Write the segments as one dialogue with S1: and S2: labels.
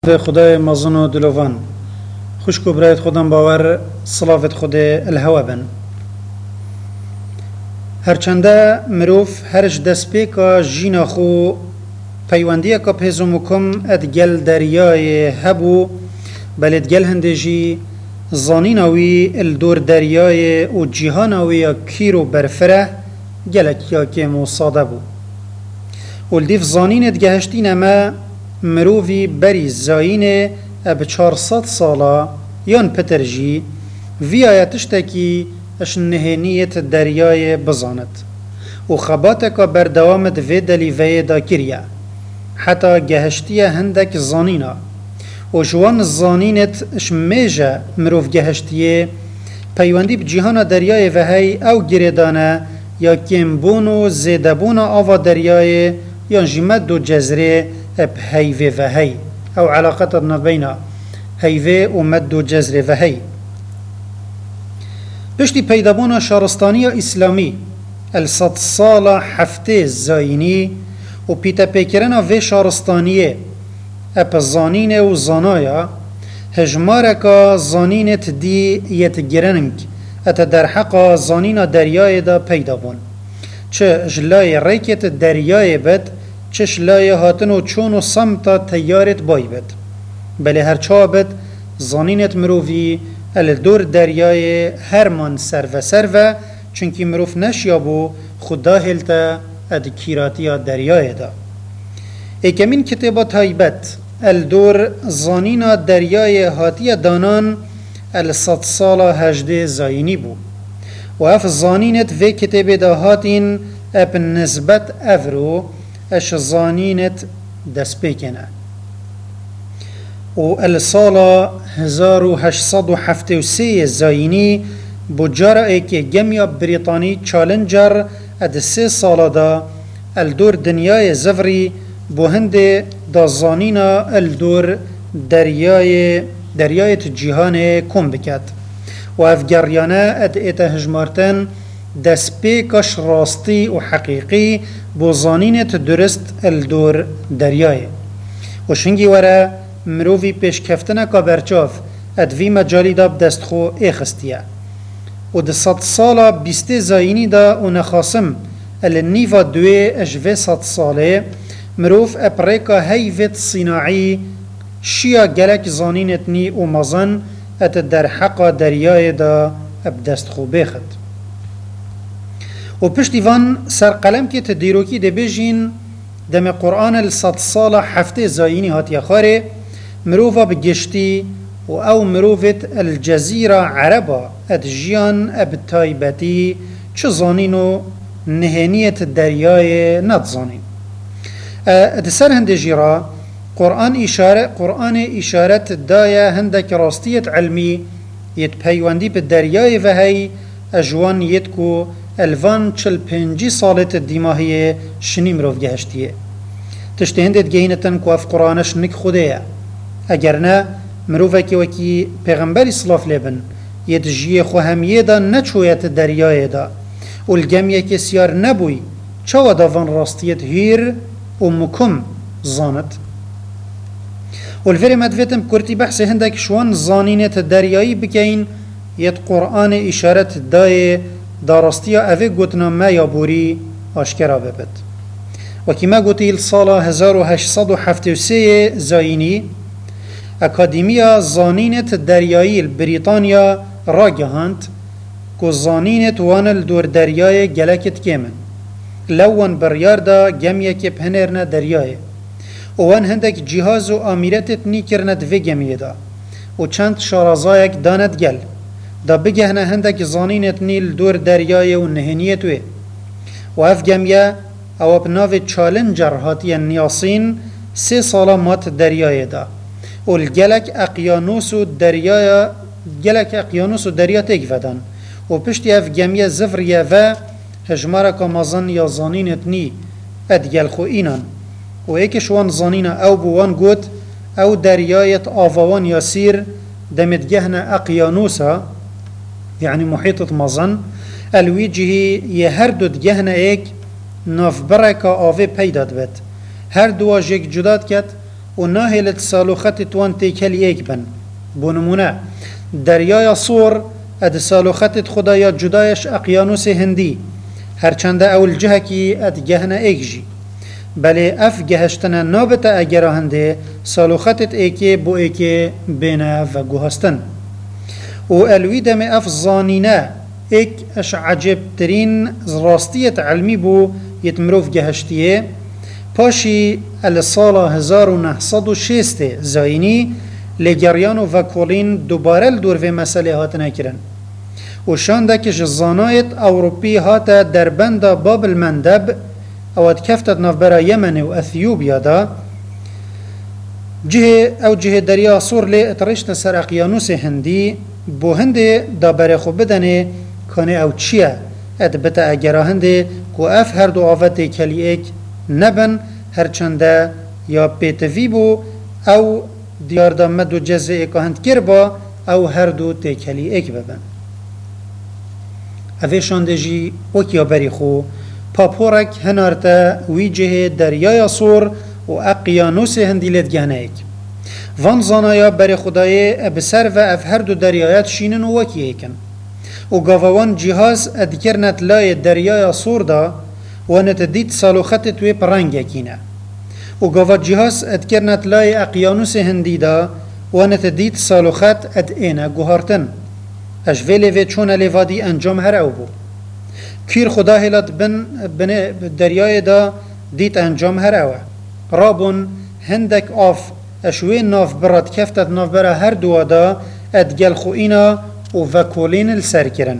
S1: به خدای مزن و دلوان خوشک و برایت خودم باور صلافت خدای الهوا بن هرچنده مروف هرش دست پیکا جینا خو پیوندیه که پیزمکم ادگل دریای هبو بلد گل هندجی زانیناوی الدور دریای و جیهاناوی کیرو برفره گلک یا که مصاده بو ولدیف زانینت گهشتین اما مروفی بری زاینه اب 400 سالا یان پترجی وی آیتشتکی اش نهینیت دریای بزاند و خباتک بردوامت وی دلیوی دا کریا حتی گهشتی هندک زانینا و جوان زانینت اش میجه مروف گهشتیه پیوندی بجیهان دریای وحی او گریدانه یا کمبون و زیدبون آوا دریای یا جمد دو جزره اب هیوه و هی او علاقت بین هیوه و مد و جزره و هی پشتی پیدابون شارستانی اسلامی الصد سال هفته زاینی و پیتا پیکرن و شارستانیه اب زانین و زانایا هجمارکا زانینت دی یت گرنگ ات در حقا زانین دریای دا پیدابون چه جلای ریکت دریای بد چش لایه هاتن و چون و سمتا تیارت بای بد بله هرچا بد زانینت مروفی الدور دریای هرمان سر و چونکی مروف نشیابو خدا هلتا اد کیراتی دریای دا ایکمین کتابا تایبت الدور زانین دریای هاتی دانان الصد سال هجده زاینی بو و اف زانینت و کتاب دا هاتین اپ نسبت افرو اش زانینت دست پیکنه و السال 1873 زاینی بجارة ایک گمیا بریطانی چالنجر اد 3 سال دا الدور دنیای زفری بو هند دا زانینا الدور دریای جیهان کم بکد و افگریانه اد ایتا هجمارتن دست پیکش راستی و حقیقی بو زانینت درست الدور دریای و شنگی وره مروفی پیش کفتنه که برچاف ادوی مجالی دا بدست خو ایخستیه و ده 100 سالا بیسته زاینی دا و نخاسم النیفا دوی اجوه 100 ساله مروف اپریکا هیوت صناعی شیا گلک زانینت نی و مزن ات در حقا دریای دا بدست خو بیخد و پشتی وان سر قلم که تدیروکی ده بجین دم قرآن الصد سال هفته زاینی هاتی خاره مروفا بگشتی و او مروفت الجزیره عربا اد جیان اب تایبتی چه زانینو نهانیت دریای ند زانین اد سر هنده جیرا قرآن اشارت دایا هندک راستیت علمی یت پیوندی به دریای وحی اجوان یتکو الوان 45 سالت دیماهیه شنی مروف گهشتیه تشتی هندت گهینتن که اف قرآنش نک خوده اگر نه مروفه که وکی پیغمبری صلاف لیبن ید جیه خو همیه دا نچویت دریای دا و الگمیه که سیار نبوی چوا دا وان راستیت هیر و مکم زانت و الفری مدویتم کرتی بحث هندک شوان زانینت دریایی بکین ید قرآن اشارت دای دارستیا اوه گوتنا ما یا بوری آشکرا ببد و کما گوتی السال 1873 زاینی اکادیمیا زانینت دریایی بریتانیا را گهاند که زانینت وان الدور دریای گلکت کمن لوان بریار دا گمیه که پهنرنا دریای وان هندک جهاز و آمیرتت نی کرند و گمیه دا و چند شارازایک داند گل دا بگهنه هندک زانینت نیل دور دریای و نهنیت وی و اف گمیه او ابناو چالنجر هاتی نیاسین 3 سالا مات دریای دا و الگلک اقیانوس و دریا تک ودن و پشتی اف گمیه زفریه و هجمارک مازن یا زانینت نی ادگل خو اینان و ایکش وان زانین او بوان گوت او دریایت آفوان یاسیر دمت گهنه اقیانوسا يعني محيطة مازن الويجهي يهردد جهنا ايك ناف بركة آوه پیداد بد هر دو جيك جداد كت و ناهلت سالوخت توان تیکل ایک بن. بونمونه دریای صور اد سالوخت خدایا جدایش اقیانوس هندی هرچنده اول جهه کی اد گهنه ایک جی بله اف گهشتن نابت اگره هنده سالوختت ایکی بو ایکی بینه و گوهستن و الوی دم اف زانینه ایک اش عجب ترین راستیت علمی بو یتمروف گهشتیه پاشی السال 1906 زاینی لگریان و کولین دوباره دور و مسئله هات نکرن و شانده که زانایت اوروپی هات در بند باب المندب اواد کفتت نفبرا یمن و اثیوبیا دا جه دریا صور لی اترشت سر اقیانوس هندی بو هنده دا برخو بدنه کانه او چیه اد بتا اگره هنده کو اف هر دو آفت کلی ایک نبن هرچنده یا پیتوی بو او دیار دا مدو جزه ایکا هند کربا او هر دو تکلی ایک ببن اوه شانده جی وکیا بری خو پاپورک هنارتا ویجه دریای صور و اقیانوس هندی لدگانه ایک وان زانایا بری خدای بسر و اف هر دو دریایت شینن و وکی ایکن و گاوان جهاز ادکرنت لای دریای صور دا و نتدید سالوخت توی پرنگ یکینه و گاوا جهاز ادکرنت لای اقیانوس هندی دا و نتدید سالوخت اد اینه گوهارتن اجویلی و چون لیوادی انجام هر او بو کیر خدا هلت بن دریای دا دیت انجام هر اوه رابون هندک آف اشوی ناف براد کفتت ناف برا هر دو دا ادگل خوینا و وکولین السر کرن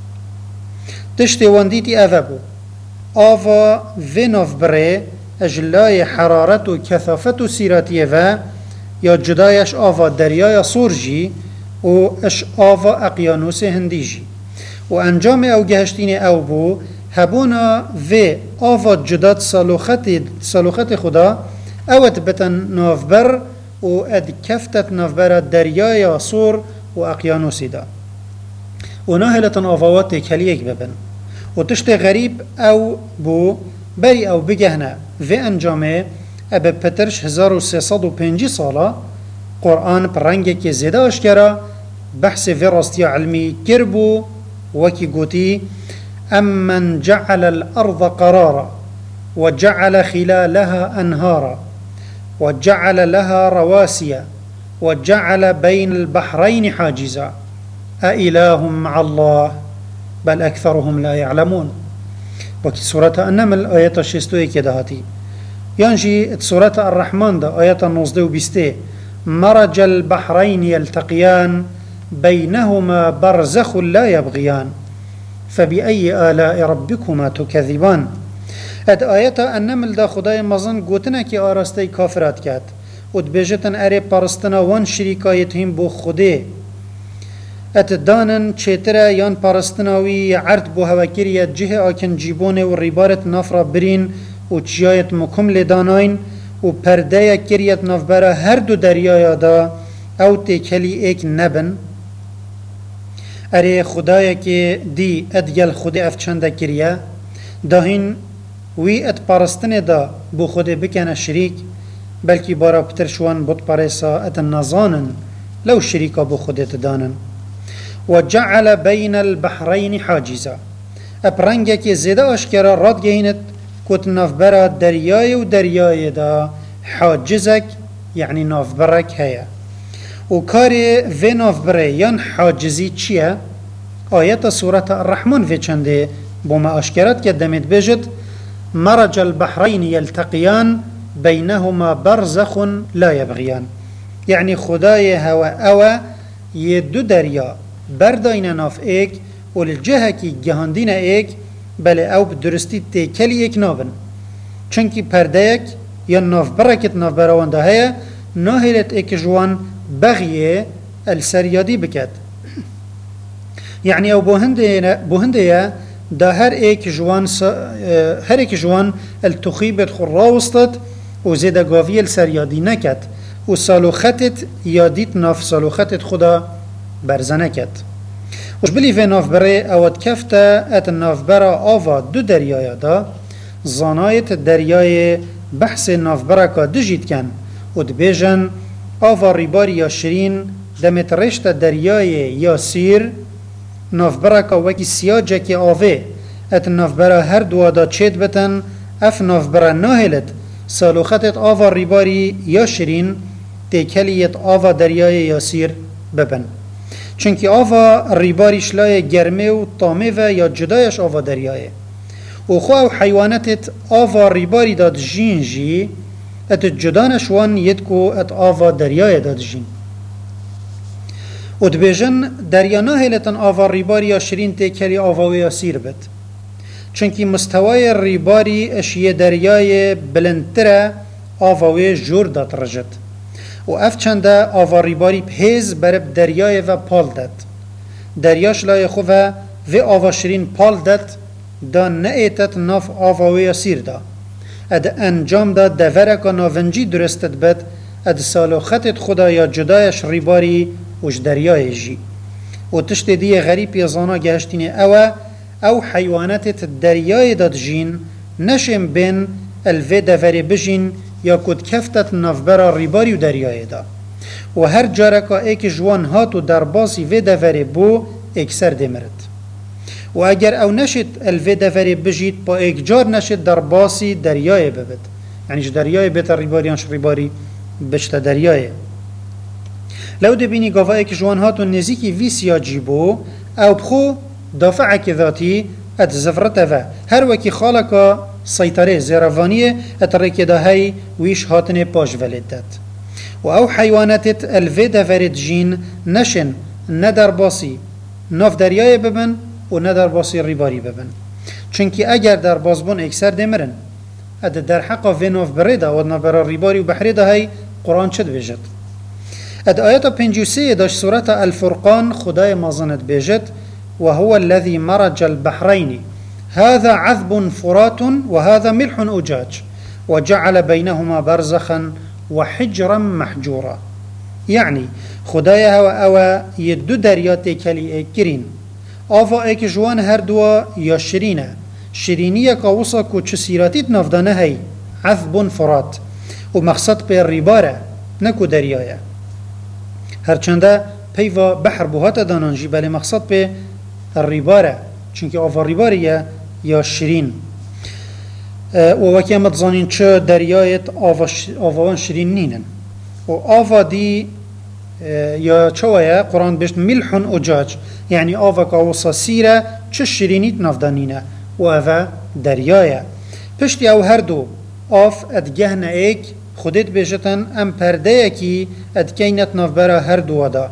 S1: تشتی واندیتی اوه بو آوا و ناف بره اجلای حرارت و کثافت و سیراتیه و یا جدایش آوا دریای صور جی و اش آوا اقیانوس هندی جی و انجام او گهشتین او بو هبونا و آوا جداد سالوخت خدا اوت بتن نافبر و اد کفتت نافبر دریای صور و اقیانوسی دا و ناهلتن آواوات کلیک ببن و تشت غریب او بو بری او بگهنه و انجامه اب پترش 1305 ساله قرآن پرنگه که زیده اشکره بحث في راستي علمي كربو وكي قوتي أمن جعل الأرض قرارا وجعل خلالها أنهارا وجعل لها رواسي وجعل بين البحرين حاجزا أإله مع الله بل أكثرهم لا يعلمون وكي سورة النمل آية الشستوية كدهاتي ينجي سورة الرحمن ده آية النصد وبسته مرج البحرين يلتقيان بينهما برزخ لا يبغيان فبأي آلاء ربكما تكذبان اد آياتا النمل دا خدای مزن گوتنا که آراسته کافرات کرد و دبیجتن اره پرستنا وان شریکایت هم بو خوده ات دانن چیتره یان پرستناوی عرد بو هوکریت جه آکن جیبونه و ریبارت نافرا برین و چیایت مکمل داناین و پرده کریت نافبره هر دو دریای دا او تکلی ایک نبن اره خدای که دی ادگل خود افچنده کریه داهین وی ات پرستن دا بو خود بکنه شریک بلکی بارا پترشوان بود پارسا ات نزانن لو شریکا بو خودت دانن و جعل بین البحرین حاجزا اپرنگه که زیده اشکره راد گهینت کت نافبره دریای و دریای دا حاجزک یعنی نافبرک هیا و کاری و نافبره یان حاجزی چیه؟ آیت سورة الرحمن و چنده بوما اشکرت که دمید بجد مرج البحرين يلتقيان بينهما برزخ لا يبغيان يعني خدای هوا اوا يدو دریا برداين ناف ایک و الجهه کی جهاندین ایک بله او بدرستی تکلی ایک نابن چونکی پرده ایک یا ناف برکت ناف براوانده هیا ناهلت ایک جوان بغیه السریادی بکد يعني او بوهنده دا هر ایک جوان التخیبت خراوستد و زیده گاوی السریادی نکد و سالوختت یادیت ناف سالوختت خدا برزنه کد وش بلی في ناف بره اواد کفته ات ناف بره آوا دو دریای دا زانایت دریای بحث ناف بره که دجید کن و دبیجن آوا ریباری یا شرین دمت رشت دریای یا سیر نافبرا که وکی سیاجه که آوه ات نافبرا هر دوادا چید بتن اف نافبرا ناهلت سالوختت آوا ریباری یا شرین تکلیت آوا دریای یا سیر ببن چونکه آوا ریباری شلای گرمه و طامه و یا جدایش آوا دریایه و خواه حیوانتت آوا ریباری داد جین جی ات جدانش وان یدکو ات آوا دریای داد جین و دبیجن دریا ناهلتن آوا ریباری یا شرین تکلی آوا یا سیر بد چونکه مستوای ریباری اشیه دریای بلندتره آواوی جور داد رجد و اف چنده آوا ریباری پیز برب دریای و پال داد دریاش لای خواه و آوا شرین پال داد دا نئیتت ناف آواوی سیر دا اد انجام دا دورکا ناونجی درستت بد اد سالو خطت خدا یا جدایش ریباری وش دریای جی و تشت دی غریب یزانا گهشتین او حیوانات دریای داد جین نشم بین الوی دوری بجین یا کد کفتت نافبرا ریباری و دریای دا و هر جارکا ایک جوان هات و درباسی وی دوری بو اکسر دمرد و اگر او نشد الوی دوری بجید با ایک جار نشد درباسی دریای ببد یعنی دریای بیتر ریباریانش ریباری بشت دریای لو دبینی گاوا ایک جوان هات و نزیکی وی سیاجی بو او بخو دافع که ذاتی ات زفرته و هر وکی خالقا سیطره زیروانیه ات رکیده های ویش هاتنه پاش ولید داد و او حیواناتت الوی دورد جین نشن ندر باسی ناف دریای ببن و ندر باسی ریباری ببن چونکه اگر در بازبون اکسر دمرن اد در حقا وی ناف برده و نبرا ریباری و بحریده های قرآن چد بجد اد آیات 53 داشت سورة الفرقان خدای مازنت بجد وهو الذي مرج البحرين هذا عذب فرات وهذا ملح أجاج وجعل بينهما برزخا وحجرا محجورا يعني خدايا و يدو دريات كلي اكرين آفا ايك جوان هر دوا يا شرينة شرينية كاوصا كو چسيراتيت نافدانه هي عذب فرات ومقصد بي الربارة نكو دريايا هر چنده پیوا بحر بوهات دانانجي بل مقصد بي الربارة چونکه آوا ریباریه یا شرین و وکی متزانین چه دریایت آوان شرین نینن و آوا دی یا چه ویا قرآن بشت ملح اجاج یعنی آوا که آوصا سیره چه شرینیت نافدانینه و آوا دریایه پشتی او هر دو آف ادگهن ایک خودت بجتن ام پرده یکی ادگینت نافبرا هر دو دا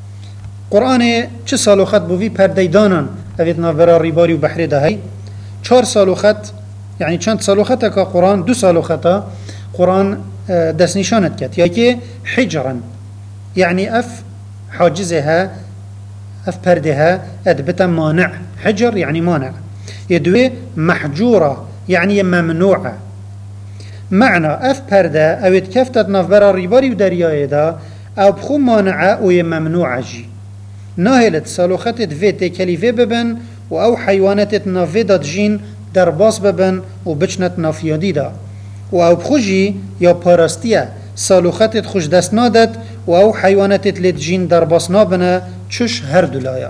S1: قرآن چه سالو خط بوی پرده دانن اوید نافبرا ریباری و بحری ده هی 4 سالو خط یعنی چند سالو خطه که قرآن 2 سالو خطه قرآن دست نشانت کت یا که حجرا یعنی اف حاجزها اف پردها ادبتا مانع حجر يعني مانع يدوي محجورة يعني ممنوعة معنى اف پرده او اتكفتت نافبرا ریباری و دریای ده او بخو مانعه و ممنوعه جي ناهلت سالوختت في تكليفه ببن و او حيوانتت نافي داد جين در باس ببن و بچنت نافيادي دا و او بخوجي یا پاراستيه سالوختت خوش دست نادت و او حيوانتت لد جين در باس نابنه چش هر دولایا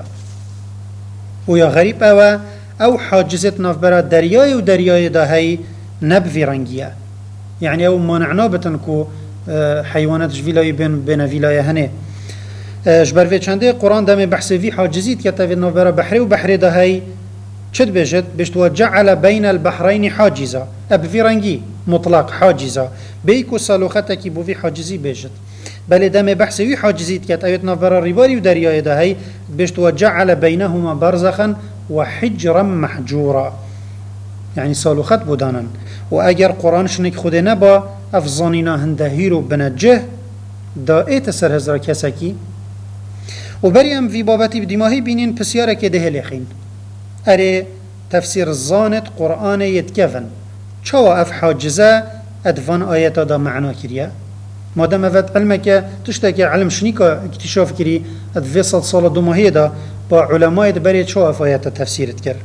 S1: و یا غریب او حاجزت نافبرا دریای و دریای دا هی نبوی رنگیه يعني او مانعنا بتنكو حيوانات جويلاي بين فيلايا هنه جبر في چنده قرآن دم بحث في حاجزيت كتاوي نوبرا بحري وبحري ده هي چد بجد بشت وجعل بين البحرين حاجزا اب في رنگي مطلق حاجزا بيكو سالوختك بو في حاجزي بجد بل دم بحث في حاجزيت كتاوي نوبرا ريباري ودرياي ده هي بشت وجعل بينهما برزخا وحجرا محجورا يعني سالوخت بودانن و اگر قرآن شنك خود نبا افزانینا هندهیرو بنجه دا ایت سر هزار کسکی و بریم في بابتی بدیماهی بینین پسیاره که ده لخین اره تفسیر الزانت قرآن يتكفن چوا اف حاجزه ادفان آیتا دا معنا کریا مادام افت علمك تشتاكي علم شنيكا اكتشاف كري ادفي صال دوماهي دا با علماء دبري چوا اف آیتا تفسیرت کر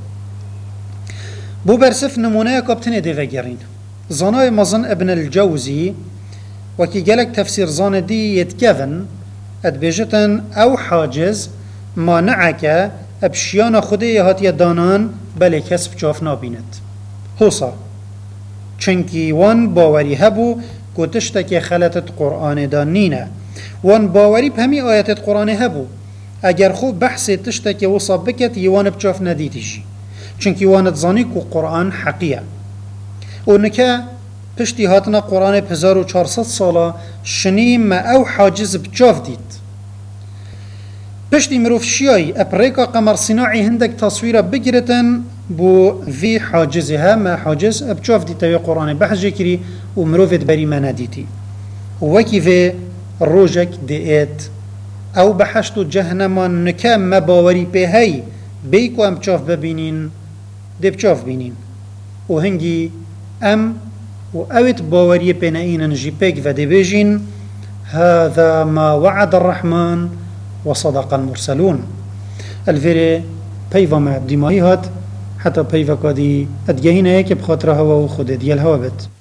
S1: بو برسف نمونه کابتنه دیو گرین زنای مزن ابن الجوزی وكي جالك تفسير زان دي يتكفن ادبجتن او حاجز مانعك ابشيان خودي هاتي دانان بل كسب جاف نابينت هوصا چنكي وان باوري هبو كوتشتك خلطت قرآن دانينا وان باوري بهمي آيات قرآن هبو اگر خوب بحث تشتك وصا بكت يوان بجاف نديتيجي چنكي وان تزاني كو قرآن حقية ونكا پشتی هاتنا قرآن 1400 سالا شنیم ما او حاجز بجاف دید پشتی مروف شیایی اپریکا قمر صناعی هندک تصویر بگیرتن بو في حاجزها ما حاجز بجاف دید تاوی قرآن بحث جکری و مروفت بری ما ندیتی وکی في روجك ديت او بحشتو جهنمان نكام مباوري بهاي بيكو ام بجاف ببينين دي بجاف بينين وهنجي ام وأوت باوري بينائين نجي بيك فدي بيجين هذا ما وعد الرحمن وصدق المرسلون الفيري بيفا ما ديماي هات حتى بيفا كادي ادجهينا هيك بخاطر هوا وخود ديال هوا بت